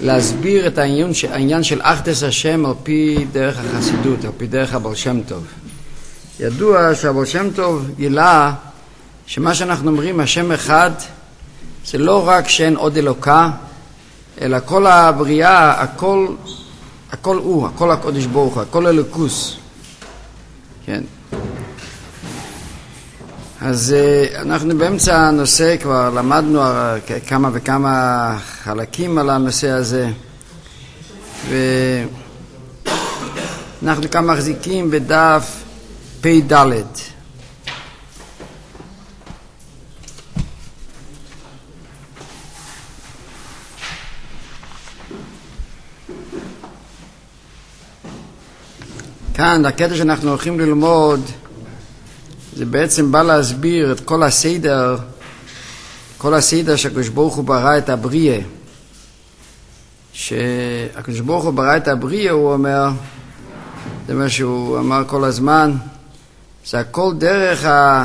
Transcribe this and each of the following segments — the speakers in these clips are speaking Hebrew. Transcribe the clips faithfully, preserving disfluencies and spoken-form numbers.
להסביר את העניין, העניין של אחדות השם על פי דרך החסידות, על פי דרך הבעל שם טוב. ידוע שהבעל שם טוב גילה שמה שאנחנו אומרים השם אחד זה לא רק שאין עוד אלוקה, אלא כל הבריאה, הכל, הכל הוא, הכל הקודש ברוך הוא, הכל אלוקוס. כן. אז אנחנו באמצע הנושא כבר למדנו כמה וכמה חלקים על הנושא הזה, ואנחנו כאן מחזיקים בדף פי ד'. כאן הקטע שאנחנו הולכים ללמוד זה בעצם בא להסביר את כל הסדר, כל הסדר שהקדוש ברוך הוא ברא את הבריאה. שהקדוש ברוך הוא ברא את הבריאה, הוא אומר, זה מה שהוא אמר כל הזמן, זה הכל דרך ה...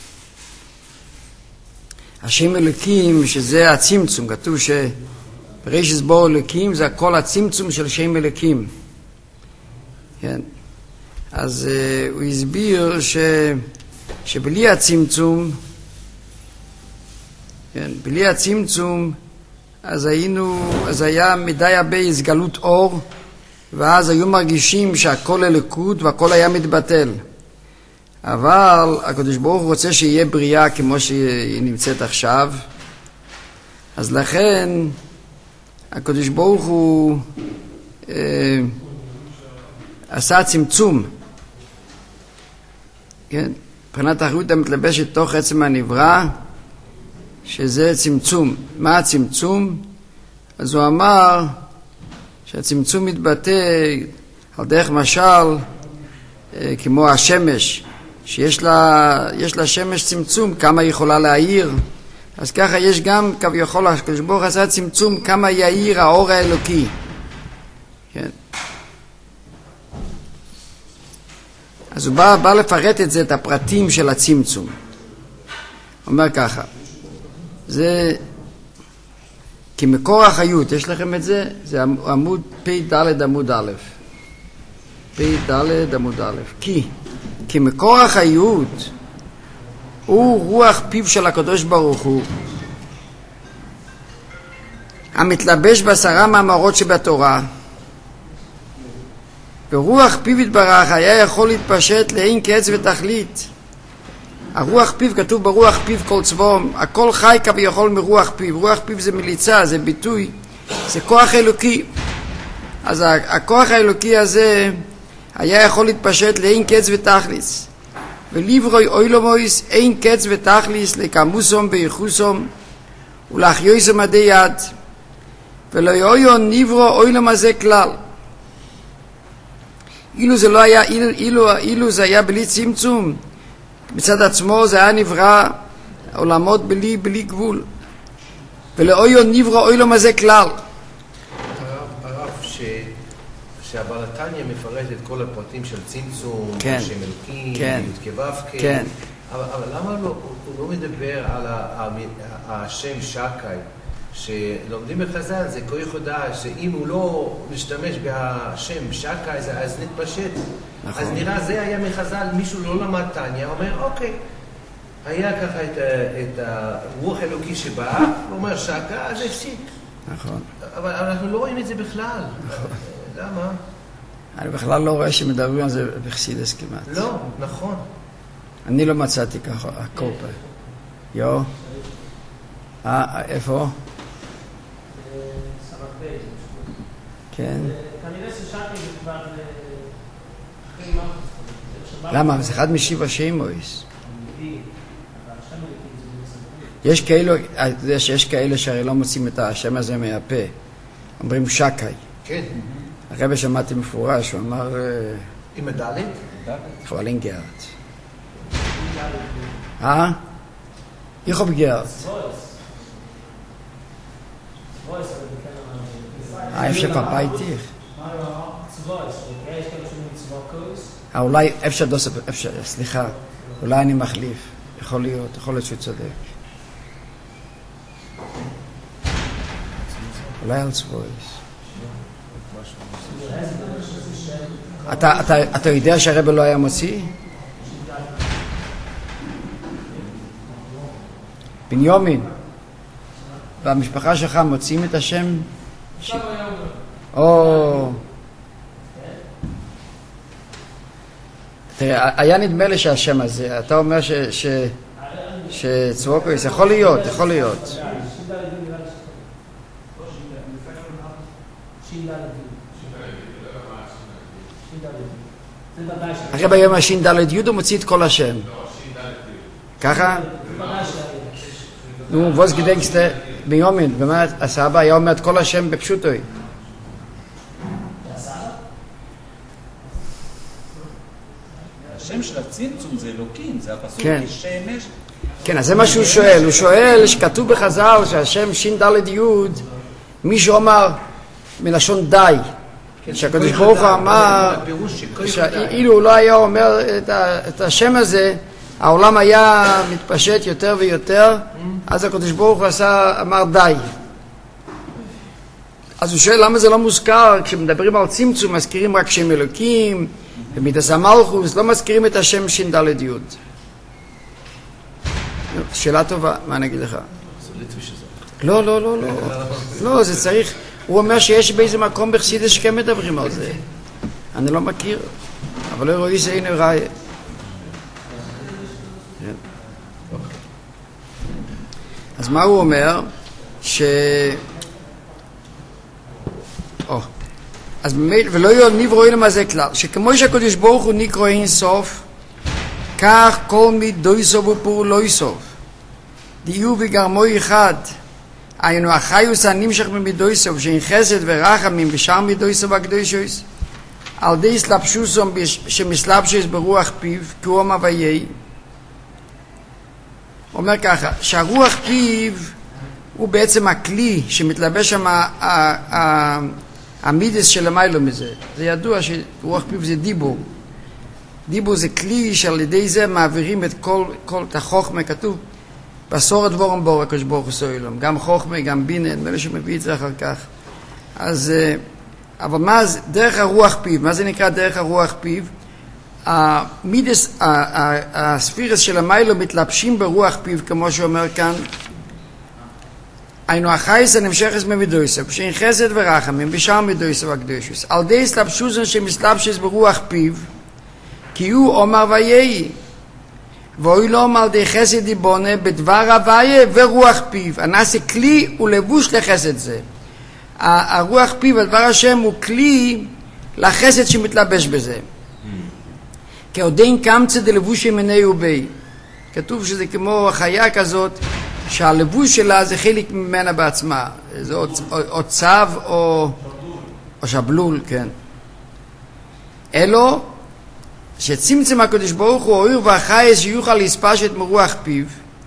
השם אלוקים, שזה הצמצום. כתוב שבראשית ברא אלוקים זה הכל הצמצום של שם אלוקים. כן. אז uh, הוא הסביר ש... שבלי הצמצום, כן, בלי הצמצום, אז היינו, אז היה מדי הרבה הסגלות אור, ואז היו מרגישים שהכל אלוקות והכל היה מתבטל. אבל הקדוש ברוך הוא רוצה שיהיה בריאה כמו שהיא נמצאת עכשיו, אז לכן הקדוש ברוך הוא אה, עשה צמצום, כן, מבחינת האחריות המתלבשת תוך עצם הנברא, שזה צמצום. מה הצמצום? אז הוא אמר שהצמצום מתבטא על דרך משל כמו השמש, שיש לה, יש לה שמש צמצום, כמה היא יכולה להאיר. אז ככה יש גם כביכול הקדוש ברוך הוא עשה צמצום כמה יאיר האור האלוקי. כן. אז הוא בא, בא לפרט את זה, את הפרטים של הצמצום. הוא אומר ככה, זה כמקור החיות, יש לכם את זה? זה עמוד פי ד' עמוד א'. פי ד' עמוד א'. כי, כמקור החיות הוא רוח פיו של הקדוש ברוך הוא, המתלבש בעשרה מאמרות שבתורה, ברוח פיו יתברך היה יכול להתפשט לאין קץ ותכלית. הרוח פיו, כתוב ברוח פיו כל צבאו, הכל חי כביכול מרוח פיו. רוח פיו זה מליצה, זה ביטוי, זה כוח אלוקי. אז הכוח האלוקי הזה היה יכול להתפשט לאין קץ ותכליס, ולברוי אוילומויס אין קץ ותכליס לקמוסום בייחוסום ולאחיוסום עדי יד, ולא יויו נברו אוילום הזה כלל. אילו זה לא היה, אילו, אילו, אילו זה היה בלי צמצום, מצד עצמו זה היה נברא עולמות בלי, בלי גבול, ולאויו נברו אוילום הזה כלל. הרב, הרב ש... שהבעל התניא מפרט את כל הפרטים של צמצום, כן, שם אלוקים, כן, כבב, כן. כן. אבל, אבל למה לא, הוא לא מדבר על ה, השם שקי, שלומדים בחז"ל, זה כוח הודעה, שאם הוא לא משתמש בשם שקי, אז נתפשט. נכון. אז נראה, זה היה מחז"ל, מישהו לא למד תניא, אומר, אוקיי, היה ככה את, את הרוח אלוקי שבא, הוא אומר שקי, אז הפסיק. נכון. אבל אנחנו לא רואים את זה בכלל. נכון. למה? אני בכלל לא רואה שמדברים על זה בחסידות כמעט. לא, נכון. אני לא מצאתי ככה, הכל פה. יו? אה, איפה? כן. כנראה ששקי זה כבר אחרי מה? למה? זה אחד משיבה שמויס. יש כאלו, יש כאלה שהרי לא מוצאים את השם הזה מהפה. אומרים שקי. כן. הרב שמעתי מפורש, הוא אמר... עם הדלת? חוולינגרד. אה? איך הוא בגרד? אה, אפשר פעם איתך? אה, אולי אפשר דוסף, אפשר, סליחה, אולי אני מחליף. יכול להיות, יכול להיות שהוא צודק. אולי על צבויס. אתה, אתה, אתה יודע שהרב לא היה מוציא? בנימין, והמשפחה שלך מוציאים את השם? ש... או... תראה, היה נדמה לי שהשם הזה, אתה אומר ש... ש... שצבוקויס, יכול להיות, יכול להיות. אחרי ביום השין ד' י' הוא מוציא את כל השם. ככה? נו, ווס גדנקסט ביומין, ומה הסבא היה אומר את כל השם בפשוטוי. השם של הצמצום זה אלוקים, זה הפסוק כשמש. כן, אז זה מה שהוא שואל. הוא שואל שכתוב בחז"ל שהשם שין ד' י' מישהו אמר מלשון די. שהקדוש ברוך הוא אמר, אילו הוא לא היה אומר את השם הזה, העולם היה מתפשט יותר ויותר, אז הקדוש ברוך הוא אמר די. אז הוא שואל למה זה לא מוזכר, כשמדברים על צמצום מזכירים רק שם אלוקים, ומידס המלכוס, לא מזכירים את השם שין ד' י'. שאלה טובה, מה אני אגיד לך? לא, לא, לא, לא. לא, זה צריך... הוא אומר שיש באיזה מקום בחסידות שכן מדברים על זה. אני לא מכיר, אבל לא רואה זה הנה ראי. אז מה הוא אומר? ש... או. אז באמת, ולא יוניב רואים למה זה כלל, שכמו שהקדוש ברוך הוא נקרא אין סוף, כך כל מידוי סוף ופעולוי סוף. דיור וגרמו אחד, היינו החיוס הנמשך ממידוי סוף, שאין חסד ורחמים בשאר מידוי סוף הקדושוס, על די סלבשוסום שמסלבשוס ברוח פיו, כי הוא המוויי. הוא אומר ככה, שהרוח פיו הוא בעצם הכלי שמתלבש שם המידס של המיילו מזה. זה ידוע שרוח פיו זה דיבור. דיבור זה כלי שעל ידי זה מעבירים את כל, כל את החוכמה, כתוב בסור הדבורם בור הקדוש ברוך הוא סוילום, גם חוכמה, גם בינה, נדמה לי שמביא את זה אחר כך. אז, אבל מה זה, דרך הרוח פיו, מה זה נקרא דרך הרוח פיו? המידס, הספירס של המיילו מתלבשים ברוח פיו, כמו שאומר כאן, היינו החייס הנמשכס ממידויסף, שאין חסד ורחמים, בשאר מידויסף הקדושוס. על די סלבשוסון שמסלבשס ברוח פיו, כי הוא אומר ויהי, ואוי לו אומר די חסד דיבונה בדבר הוויה ורוח פיו. הנעשה כלי ולבוש לחסד זה. הרוח פיו, הדבר השם, הוא כלי לחסד שמתלבש בזה. כי עודין קמצא דלבוש ימיני ובי. כתוב שזה כמו חיה כזאת, שהלבוש שלה זה חלק ממנה בעצמה. זה או, או, או צב או, או שבלול, כן. אלו, שצמצם הקדוש ברוך הוא אויר והחייס שיוכל להספשת מרוח פיו,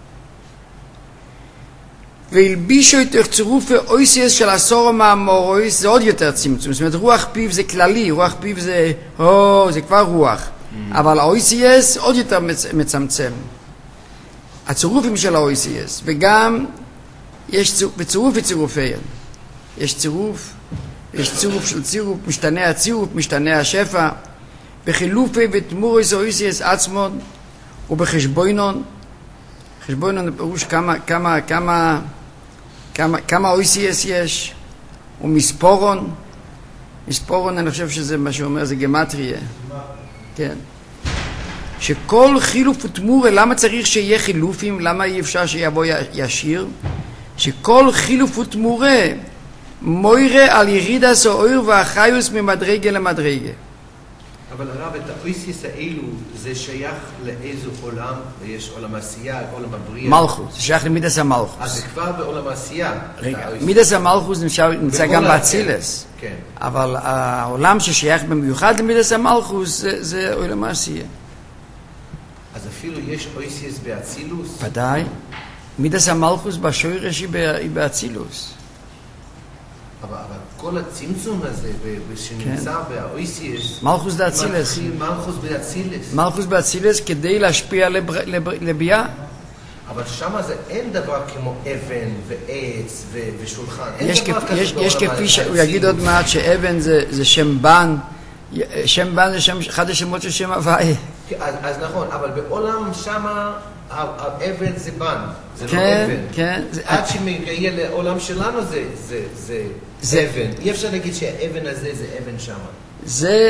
והלבישו את צירופי אויסיאס של עשור המאמורויס, זה עוד יותר צמצום. זאת אומרת, רוח פיו זה כללי, רוח פיו זה, או, זה כבר רוח. Mm. אבל האויסיאס עוד יותר מצ, מצמצם. הצירופים של האויסיאס, וגם יש ציר, בצירוף וצירופיהם. יש צירוף, יש צירוף של צירוף, משתנה הצירוף, משתנה השפע, בחילופי ותמורויס האויסיאס עצמון, ובחשבוינון, חשבוינון פירוש כמה, כמה, כמה, כמה, כמה אויסיאס יש, ומספורון, מספורון אני חושב שזה מה שאומר, זה גמטריה. כן. שכל חילוף ותמורה, למה צריך שיהיה חילופים? למה אי אפשר שיבוא ישיר? שכל חילוף ותמורה מוירה על ירידס האויר והחיוס ממדרגה למדרגה. אבל הרב, את האויסיס האלו זה שייך לאיזו עולם? יש עולם עשייה, עולם הבריאה? מלכות, זה שייך למידס המלכות. אז זה כבר בעולם עשייה. רגע, מידס המלכות נמצא גם באצילס. כן. אבל העולם ששייך במיוחד למידס המלכות זה, זה עולם עשייה. אז אפילו יש אויסיס באצילוס? ודאי. מידס המלכות בשורש היא באצילוס. אבל, אבל כל הצמצום הזה שנמצא כן. באויסיס, מלכוס באצילס. מלכוס באצילס. מלכוס באצילס כדי להשפיע לב, לב, לביאה. אבל שמה זה אין דבר כמו אבן ועץ ו- ושולחן. אין יש, דבר כפ, כזה יש, בעולם יש כפי שהוא האצילות. יגיד עוד מעט שאבן זה, זה שם בן, שם בן זה שם, אחד השמות של שם הוואי. אז, אז נכון, אבל בעולם שמה האבן זה בן, זה כן, לא אבן. כן. זה, עד שמגיע לעולם שלנו זה, זה, זה, זה אבן. אי אפשר להגיד שהאבן הזה זה אבן שמה. זה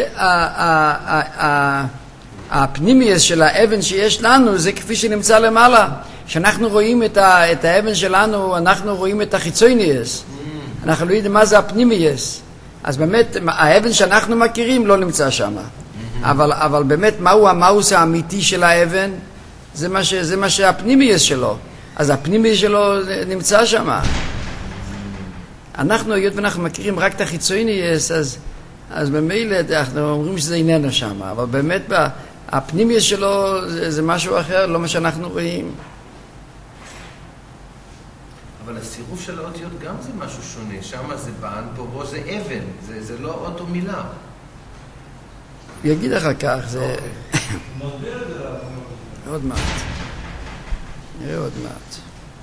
הפנימיוס של האבן שיש לנו, זה כפי שנמצא למעלה. כשאנחנו רואים את, ה, את האבן שלנו, אנחנו רואים את החיצוניוס. Mm. אנחנו לא יודעים מה זה הפנימיוס. אז באמת, האבן שאנחנו מכירים לא נמצא שם. Mm-hmm. אבל, אבל באמת, מהו המאוס האמיתי של האבן? זה מה, ש, זה מה שהפנימיוס שלו. אז הפנימיוס שלו נמצא שם. אנחנו, היות ואנחנו מכירים רק את החיצוניוס, אז, אז במילא אנחנו אומרים שזה איננו שם. אבל באמת, הפנימיוס שלו זה, זה משהו אחר, לא מה שאנחנו רואים. אבל הסירוב של האותיות גם זה משהו שונה. שם זה בן, פה זה אבן. זה, זה לא אותו מילה. הוא יגיד אחר כך, זה... עוד מעט. נראה עוד מעט.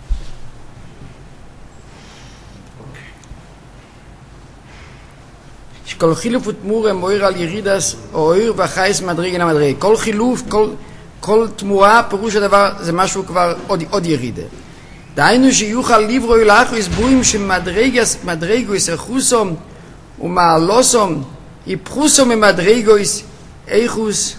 שכל חילוף ותמורה מועיר על ירידס או עיר והחייס מדרגה למדרגה. כל חילוף, כל, כל תמורה, פירוש הדבר זה משהו כבר עוד, עוד ירידה. דהיינו שיוכל ליברו ילכו הסבורים שמדרגויס איכוסום ומעלוסום יפחוסום ממדרגויס איכוס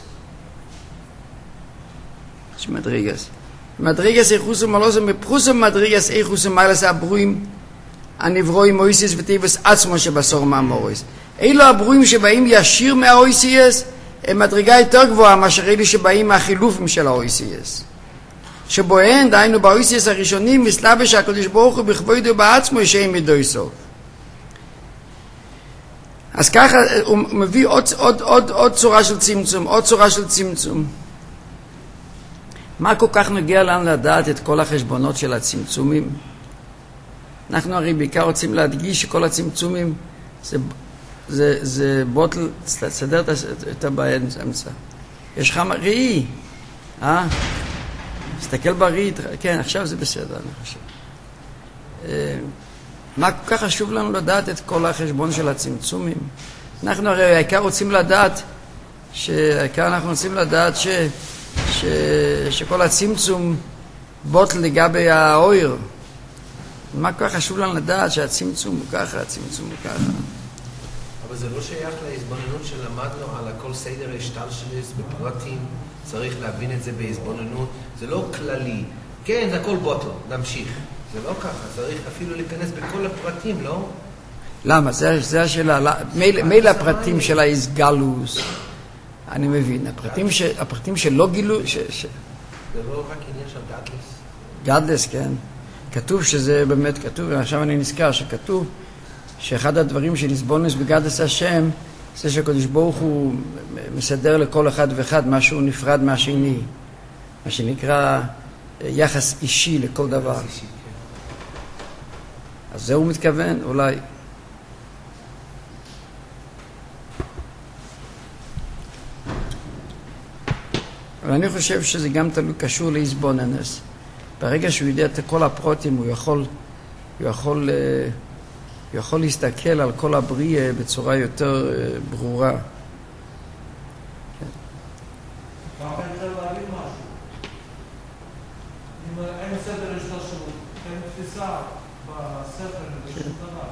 שמדרגס מדרגס איכוסום ומעלוסום יפחוסום ממדרגס איכוס ומעלס הברואים הנברואים מויסיס וטבעס עצמו שבסור מהמוריס. אלו הברואים שבאים ישיר מהאויסיס הם מדרגה יותר גבוהה מאשר אלו שבאים מהחילופים של האויסיס. שבוהן, דהיינו באויסיס הראשונים, מסלבש שהקדוש ברוך הוא בכבודו בעצמו ישעים ידוי סוף. אז ככה הוא מביא עוד, עוד, עוד, עוד צורה של צמצום, עוד צורה של צמצום. מה כל כך נגיע לנו לדעת את כל החשבונות של הצמצומים? אנחנו הרי בעיקר רוצים להדגיש שכל הצמצומים זה, זה, זה בוטל, תסדר את הבעיה אמצע. יש לך ראי, אה? תסתכל בראי, כן, עכשיו זה בסדר, אני חושב. מה כל כך חשוב לנו לדעת את כל החשבון של הצמצומים? אנחנו הרי העיקר רוצים לדעת, שהעיקר אנחנו רוצים לדעת ש, ש, שכל הצמצום בוטל לגבי האויר. מה כל כך חשוב לנו לדעת שהצמצום הוא ככה, הצמצום הוא ככה? אבל זה לא שייך להסבוננות שלמדנו על הכל סדר השתלשלוס בפרטים, צריך להבין את זה בהסבוננות, זה לא כללי. כן, זה הכל בוטל, נמשיך. זה לא ככה, צריך אפילו להיכנס בכל הפרטים, לא? למה? זה, זה השאלה. מילא הפרטים של האיסגלוס, אני מבין. הפרטים, ש, הפרטים שלא גילו... ש, ש... זה לא רק עניין של גדלס. גדלס, כן. כתוב שזה באמת כתוב, ועכשיו אני נזכר שכתוב שאחד הדברים של הסבונוס בגדלס השם, זה שהקדוש ברוך הוא מסדר לכל אחד ואחד משהו נפרד מהשני. מה שנקרא יחס אישי לכל דבר. אז זה הוא מתכוון, אולי. אבל אני חושב שזה גם תלוי קשור להסבוננס. ברגע שהוא יודע את כל הפרוטים, הוא יכול, הוא יכול, הוא יכול להסתכל על כל הבריאה בצורה יותר ברורה. אין סדר השתלשלות, אין תפיסה בספר ובשום דבר.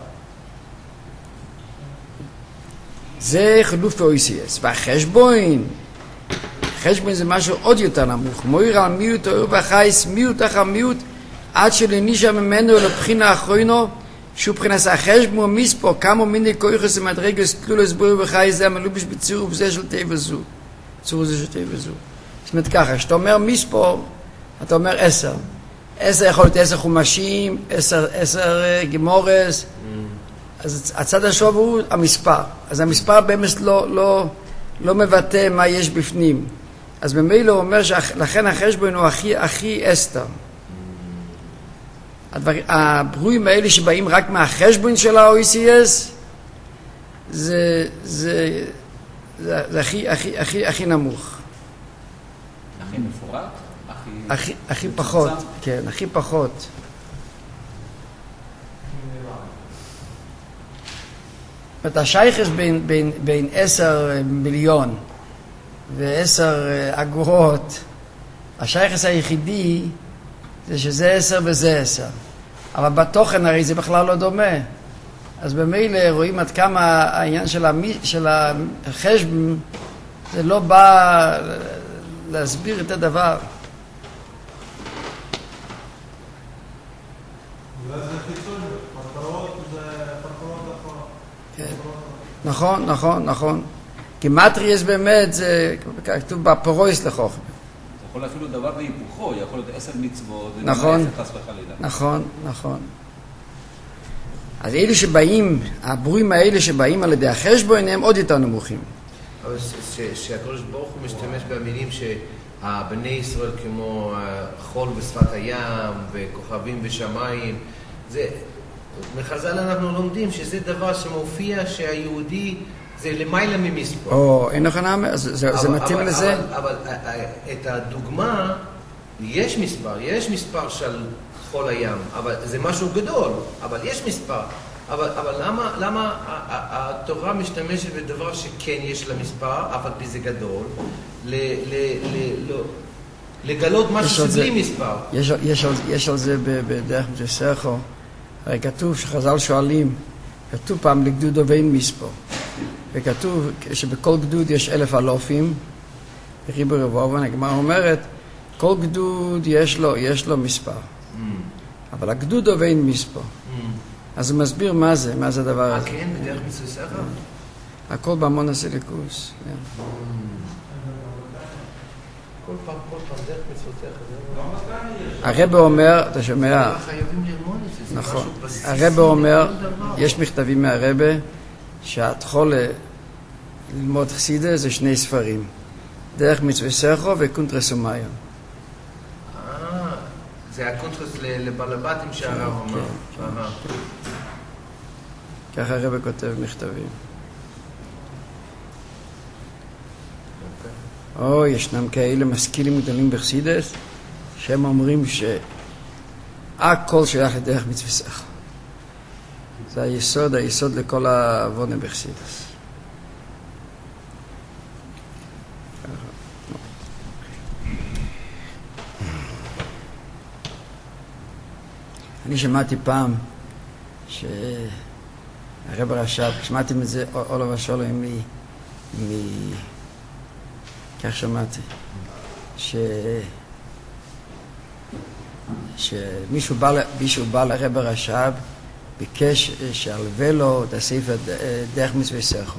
זה חילוף האויסיאס. והחשבון, חשבון זה משהו עוד יותר נמוך. מויר על מיעוט האור והחייס, מיעוט אחר מיעוט, עד שלנישה ממנו לבחינה האחרונו, שהוא בחינס החשבון מספור, כמה מיני כויחס ומדרגס תלולס בויר וחייס זה המלובש בצירוף זה של טבע זו. צירוף זה של טבע זו. זאת אומרת ככה, כשאתה אומר מספור, אתה אומר עשר. עשר יכול להיות עשר חומשים, עשר, עשר גמורס. Mm. אז הצד השוב הוא המספר. אז המספר באמת לא, לא, לא מבטא מה יש בפנים. אז במילא הוא אומר שלכן החשבון הוא הכי, הכי אסתר. Mm. הדבר, הברואים האלה שבאים רק מהחשבון של ה-או אי סי אס, זה, זה, זה, זה הכי, הכי, הכי, הכי נמוך. הכי מפורט? הכי... הכי, הכי פחות, כן, הכי פחות. זאת השייכס בין, בין, בין עשר מיליון ועשר אגורות, השייכס היחידי זה שזה עשר וזה עשר. אבל בתוכן הרי זה בכלל לא דומה. אז במילא רואים עד כמה העניין של, המי, של החשבון זה לא בא להסביר את הדבר. זה חיצון, מטרות זה פרקורות אחרות. כן. נכון, נכון, נכון. גימטריאס באמת זה כתוב בפרויס לחוכמה. זה יכול אפילו דבר והיפוכו, יכול להיות עשר מצוות, נכון, חס וחלילה. נכון, נכון. אז אלה שבאים, הברואים האלה שבאים על ידי החשבון הם עוד יותר נמוכים. אבל שהקדוש ברוך הוא משתמש במילים שהבני ישראל כמו חול בשפת הים וכוכבים בשמיים, זה, מחז"ל אנחנו לומדים שזה דבר שמופיע שהיהודי זה למעלה ממספר. או, אין לך נאמר, זה מתאים לזה? אבל, אבל את הדוגמה, יש מספר, יש מספר של חול הים, אבל זה משהו גדול, אבל יש מספר. אבל, אבל למה, למה התורה משתמשת בדבר שכן יש לה מספר, אף על פי זה גדול, ל, ל, ל, לא, לגלות משהו שבלי מספר? יש, יש, יש על זה בדרך מסכו, הרי כתוב שחז"ל שואלים, כתוב פעם לגדודו ואין מספר, וכתוב שבכל גדוד יש אלף אלופים, ריבו רבובן, הגמרא אומרת, כל גדוד יש לו, יש לו מספר. Mm. אבל הגדודו ואין מספר. Mm. אז הוא מסביר מה זה, מה זה הדבר הזה. כן, בדרך מצווה ספר? הכל בהמון הסיליקוס. כל פעם, כל פעם, דרך מצווה ספר. הרב אומר, אתה שומע? חייבים ללמוד את זה. נכון. הרב אומר, יש מכתבים מהרב, שאת יכולה ללמוד חסידה, זה שני ספרים. דרך מצווה ספר וקונטרס ומאיון. זה הקונטרסט לבלבטים שהרב אמר. ככה הרב כותב מכתבים. או, ישנם כאלה משכילים גדולים בחסידות, שהם אומרים שהכל שייך לדרך מצווה שכל. זה היסוד, היסוד לכל העבודה בחסידות. אני שמעתי פעם שהרב הרש"ב, שמעתי את זה עולב השולם מ... מ... כך שמעתי, ש... שמישהו בא, מישהו בא לרב הרש"ב, ביקש שהלווה לו את הספר דרך מצווה שכל.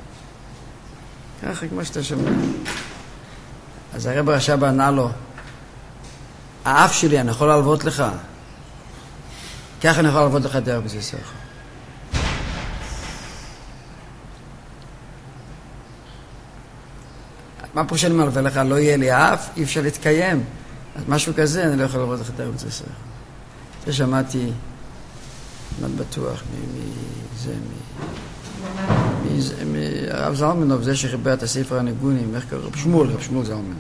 ככה כמו שאתה שומע. אז הרב הרש"ב ענה לו, האף שלי, אני יכול להלוות לך? ככה אני יכול לעבוד לך דרך מצווה שכל. מה פה שאני מלווה לך? לא יהיה לי אף, אי אפשר להתקיים. אז משהו כזה, אני לא יכול לעבוד לך דרך מצווה שכל. זה שמעתי, מאוד בטוח, מזה, מהרב זלמנוב, זה שחיבר את הספר הניגונים, איך קוראים? רב שמואל, רב שמואל זלמנוב.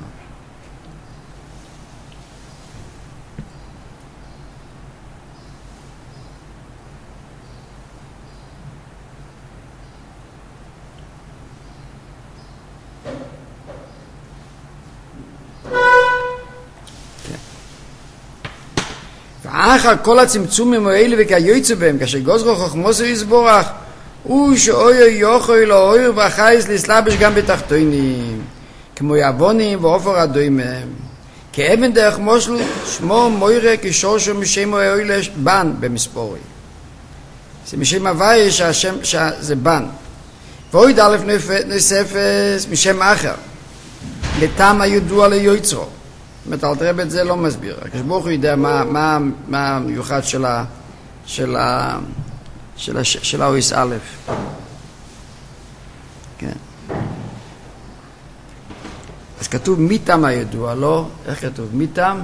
אחר כל הצמצומים האלה וכיוצא בהם, כאשר גוזרו חוכמוסו יסבורך, הוא שאויו יוכוי לו אויר והחייס לסלבש גם בתחתונים, כמו יבונים ואופר הדוימם. כאבן דרך מושל שמו מוירה כשורשו משם אוילש בן במספורי. זה משם הווי שהשם שזה בן. ואויד א' נוספס משם אחר, לטעם הידוע ליוצרו. מטלטרב את זה לא מסביר. הקשבוך הוא יודע מה, מה, מה המיוחד של ה... של ה... של ה... של האויס א'. כן. אז כתוב מיתם הידוע, לא? איך כתוב? מיתם?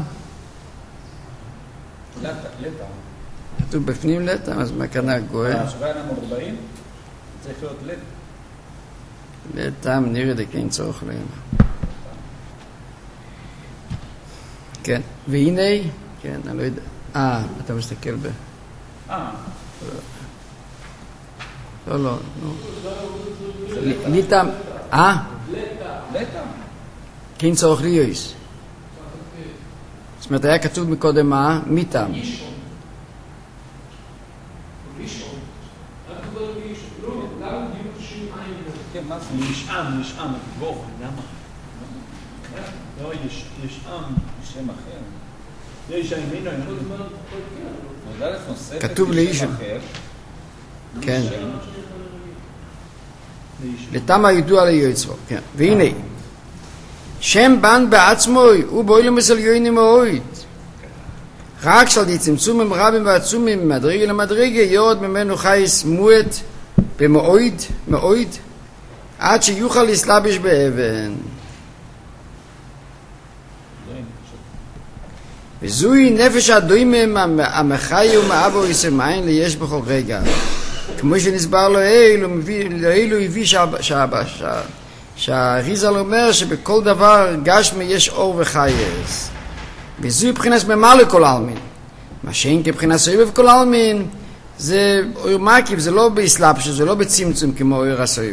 לטם. כתוב בפנים לטם, אז מה כאן הגוי? השוואה המורבעים צריך להיות לטם. לטם נראה דקין צורך להם. כן. והנה, כן, אני לא יודע. אה, אתה מסתכל ב... אה. לא, לא, לא. ליטם, אה? לטה. כן צורך ליויס. זאת אומרת, היה כתוב מקודם מה? מיתם. כן, מה זה? נשעם, נשעם, בוא, למה? לא, יש עם. שם אחר. יש עם, הנה, מודלת נוספת. כתוב לאישו. כן. לטעמה ידוע ליועצו. כן. והנה, שם בן בעצמוי, הוא בוילם אצל יוינים מאוהד. רק של די צמצומים רבים ועצומים ממדרגה למדרגה יורד ממנו חייס מועט במאוהד, מאוהד, עד שיוכל לסלבש באבן. וזוהי נפש הדוימם המחי ומאבו יסמיים ליש בכל רגע. כמו שנסבר לו אלו הביא שהריזל אומר שבכל דבר גשמי יש אור וחייס. וזוהי בחינת ממלא כל העלמין. מה שאין כבחינת סויבב כל העלמין זה אור מקיף, זה לא באסלאפש, זה לא בצמצום כמו אור הסויבב.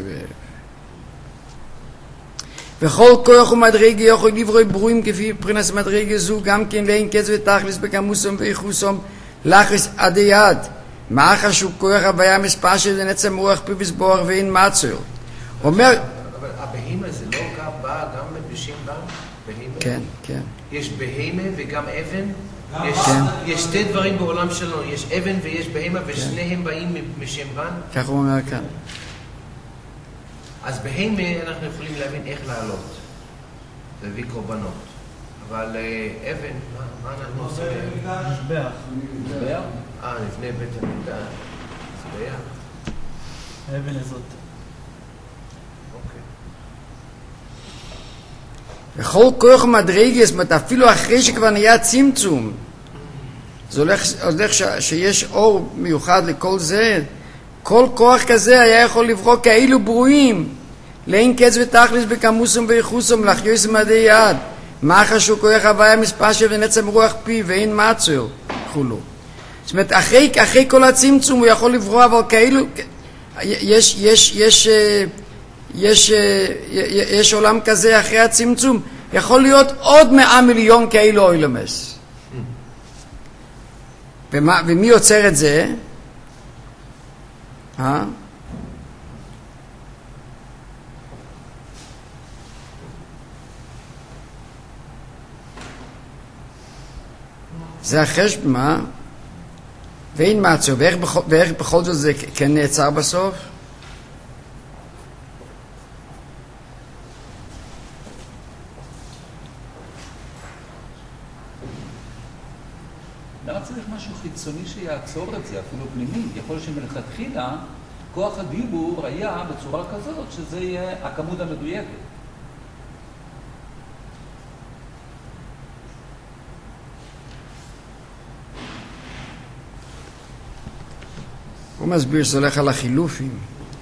וכל כוח ומדרגה יכול לברוא ברואים כפי בחינת מדרגה זו גם כן ואין קץ ותכלס בכמוסום ואיחוסום לחס עד יד. מאחר שהוא כוח הוויה מספר של נצם רוח פי וסבור ואין מצור. אומר... אבל הבהימה זה לא בא גם בשם בן? בהימה? כן, כן. יש בהימה וגם אבן? יש שתי דברים בעולם שלנו, יש אבן ויש בהימה ושניהם באים משם בן? כך הוא אומר כאן. אז בהימה אנחנו יכולים להבין איך לעלות, להביא קורבנות. אבל אבן, מה אנחנו עושים? מזבח. מזבח? אה, לפני בית המקדש. מזבח. האבן הזאת. אוקיי. וכל כוח ומדרגה, זאת אומרת, אפילו אחרי שכבר נהיה צמצום, זה הולך, הולך ש, שיש אור מיוחד לכל זה, כל כוח כזה היה יכול לברוא כאלו ברואים, לאין קץ ותכלס בכמוסום ואיחוסום, לחייס מדי יד, מה חשוב כוח הוויה מספר של ונצם רוח פי ואין מצור, כולו. זאת אומרת, אחרי, אחרי כל הצמצום הוא יכול לברוא, אבל כאלו, יש, יש, יש, יש, יש, יש עולם כזה אחרי הצמצום, יכול להיות עוד מאה מיליון כאלו אוילמס. ומה, ומי יוצר את זה? אה? זה החשב, מה? ואין מעצור, ואיך בכל, ואיך בכל זאת זה כן נעצר בסוף? למה צריך משהו חיצוני שיעצור את זה, אפילו פנימי? יכול שמלכתחילה כוח הדיבור היה בצורה כזאת שזה יהיה הכמות המדויקת. הוא מסביר שזה הולך על החילופים.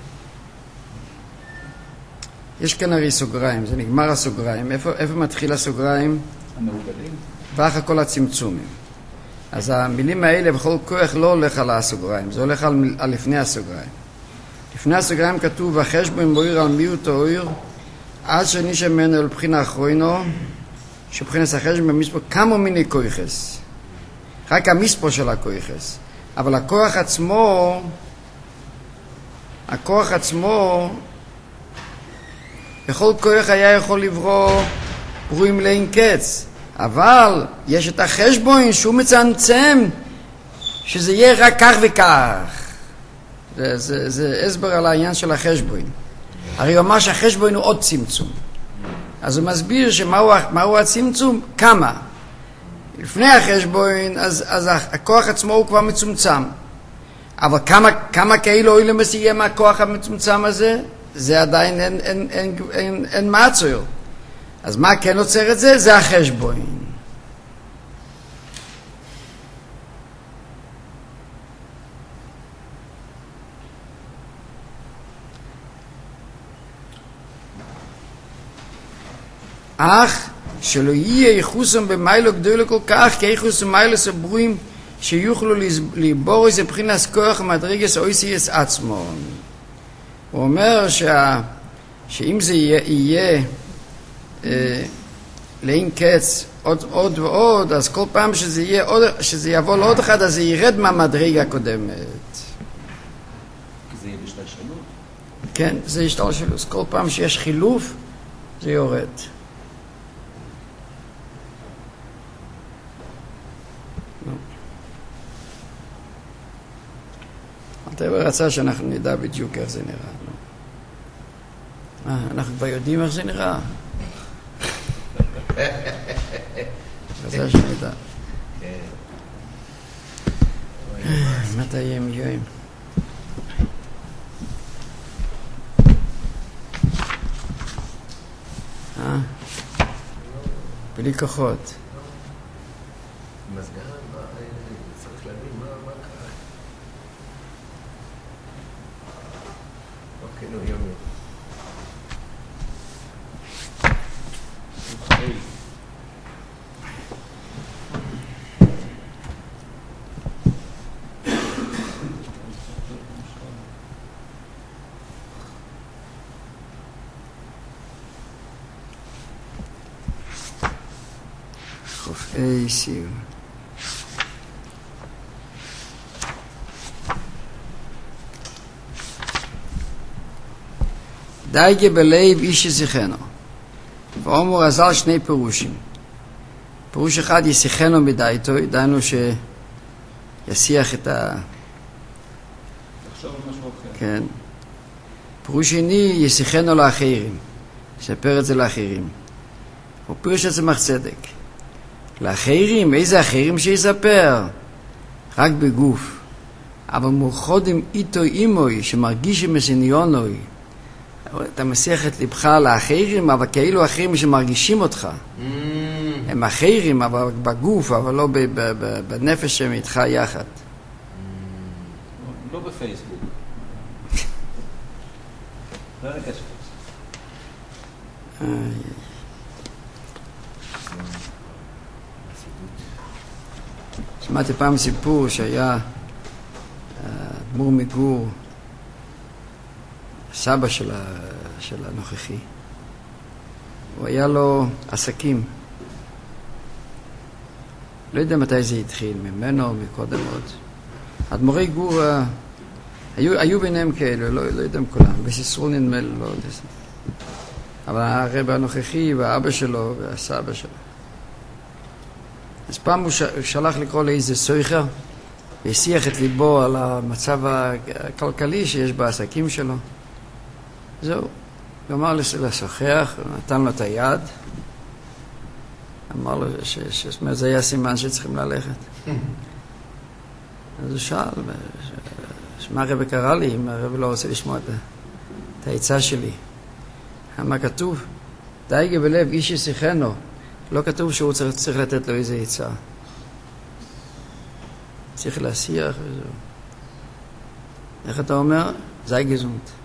יש כאן הרי סוגריים, זה נגמר הסוגריים. איפה, איפה מתחיל הסוגריים? המעוגלים. ואחר כל הצמצומים. אז המילים האלה בכל כוח לא הולך על הסוגריים, זה הולך על, על לפני הסוגריים. לפני הסוגריים כתוב, החשבון בויר על מיעוט האויר, עד שנישא ממנו אל בחינה אחרונו, שבחינס החשבון במספר כמה מיני כויחס. רק המספר של הכויחס. אבל הכוח עצמו, הכוח עצמו, בכל כוח היה יכול לברוא ברואים לאין קץ. אבל יש את החשבון שהוא מצמצם שזה יהיה רק כך וכך. זה, זה, זה הסבר על העניין של החשבון. הרי הוא אמר שהחשבון הוא עוד צמצום. אז הוא מסביר שמהו מהו הצמצום? כמה. לפני החשבון, אז, אז הכוח עצמו הוא כבר מצומצם. אבל כמה, כמה כאילו אוי למסיע מהכוח המצומצם הזה? זה עדיין אין, אין, אין, אין, אין מעצור. אז מה כן עוצר את זה? זה החשבון. אך שלא יהיה ייחוסם במיילו גדולה כל כך, כי ייחוס ומיילו סברויים שיוכלו ליבור איזה בחינס כוח מדרגס אויסיאס עצמו. הוא אומר שה, שאם זה יהיה, יהיה אה, לאין קץ עוד, עוד ועוד, אז כל פעם שזה, יהיה עוד, שזה יבוא לעוד אחד, אז זה ירד מהמדרגה הקודמת. כי זה יהיה בשתלשלות? כן, זה השתלשלות. כל פעם שיש חילוף, זה יורד. הטבע רצה שאנחנו נדע בדיוק איך זה נראה. אה, אנחנו כבר יודעים איך זה נראה. רצה שנדע. מתי יהיה מיום? אה? בלי כוחות. מזגן, צריך להבין מה קרה. אוקיי, נו, יום יום. חופאי סיר. דייגה בלב איש ישיחנו. ואומר רז"ל שני פירושים. פירוש אחד ישיחנו מדייתו, דיינו שיסיח את ה... תחשוב על משהו אחר. כן. פירוש שני ישיחנו לאחרים. שפר את זה לאחרים. הוא פירוש עצמך צדק. לאחרים, איזה אחרים שיספר? רק בגוף. אבל מורחודים איתו אימוי, שמרגישים מסניונוי. אתה מסיח את לבך לאחרים, אבל כאילו אחרים שמרגישים אותך. Mm. הם אחרים, אבל בגוף, אבל לא ב- ב- ב- בנפש שהם איתך יחד. Mm. לא בפייסבוק. לא לקשת. שמעתי פעם סיפור שהיה אדמו"ר מגור, סבא של, ה, של הנוכחי. הוא היה לו עסקים. לא יודע מתי זה התחיל, ממנו או מקודם עוד. אדמו"רי גור, היו, היו ביניהם כאלה, לא, לא יודע כולם, בסיסרון נדמה לי, לא יודע. אבל הרב הנוכחי והאבא שלו והסבא שלו. אז פעם הוא שלח לקרוא לאיזה סויכר, והסיח את ליבו על המצב הכלכלי שיש בעסקים שלו. זהו. הוא אמר לשוחח, נתן לו את היד, אמר לו שזה היה סימן שצריכים ללכת. אז הוא שאל, מה הרב קרא לי, אם הרב לא רוצה לשמוע את העצה שלי. מה כתוב? דייגה בלב איש ישיחנו. לא כתוב שהוא צריך, צריך לתת לו איזה עצה. צריך להסיח וזהו. איך אתה אומר? זי גזונט.